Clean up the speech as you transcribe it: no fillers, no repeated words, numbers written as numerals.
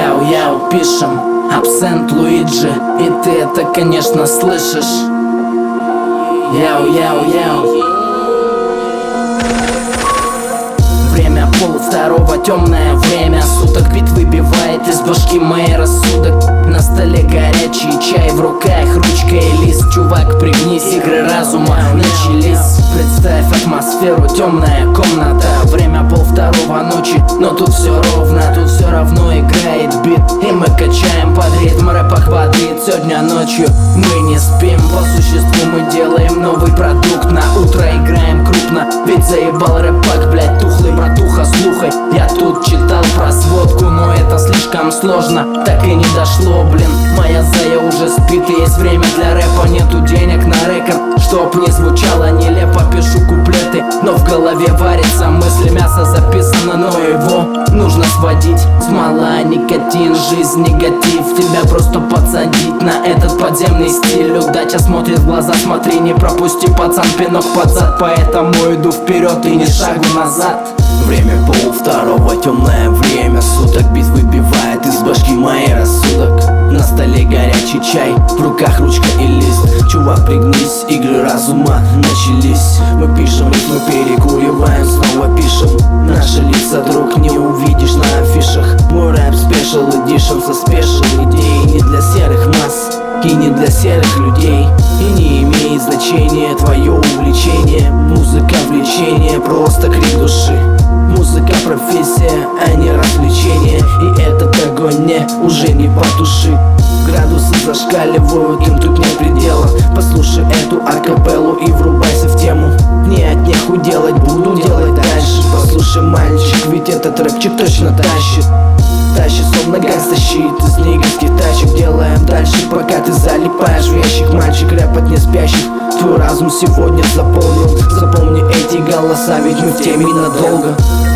Яу-яу, пишем абсент Луиджи, и ты это, конечно, слышишь. Яу-яу-яу. Время 1:30, темное время суток. Бит выбивает из башки моей рассудок. На столе горячий чай, в руках ручка и лист. Чувак, пригнись, игры разума начались. Представь атмосферу, темная комната. Время 1:30 ночи, но тут все ровно. Тут все равно играет бит, и мы качаем под ритм. Рэп охватит сегодня ночью. Мы не спим, по существу мы делаем новый продукт. На утро играем крупно, ведь заебал рэп-пак, блять, тухлый братуха, слухай. Я тут читал про сводку, но это слишком сложно, так и не дошло, блин. Моя зая уже спит, и есть время для рэпа. Нету денег на рекорд, чтоб не звучало нелепо. Пишу куплеты, но в голове варится мысли. Мясо записано, но его нужно сводить. Смола, никотин, жизнь, негатив. Тебя просто подсадить на этот подземный стиль. Удача смотрит в глаза, смотри, не пропусти, пацан, пинок под зад. Поэтому иду вперед и не шагу назад. Время 1:30, темное время суток. Бит выбивает из башки моей рассудок. На столе горячий чай, в руках ручка и лист. Чувак, пригнись, игры разума начались. Мы пишем рифмы, перекуриваем, снова пишем. Наши лица, друг, не увидишь на афишах. Мой рэп спешл эдишн со спешл идей. Не для серых масс и не для серых людей. И не имеет значения твое увлечение. Музыка влечение, просто крик души. Музыка профессия, а не развлечение. И этот огонь мне уже не потуши. Градусы зашкаливают, им тут нет предела. Послушай эту акапеллу и врубайся в тему. Не от неху делать, буду делать дальше. Послушай, мальчик, ведь этот рэпчик точно тащит. Тащит, словно гангста щит из нигерских тачек. Делаем дальше, пока ты залипаешь в ящик. Мальчик, рэп от неспящих твой разум сегодня заполнил. Запомни эти голоса, ведь мы в теме надолго.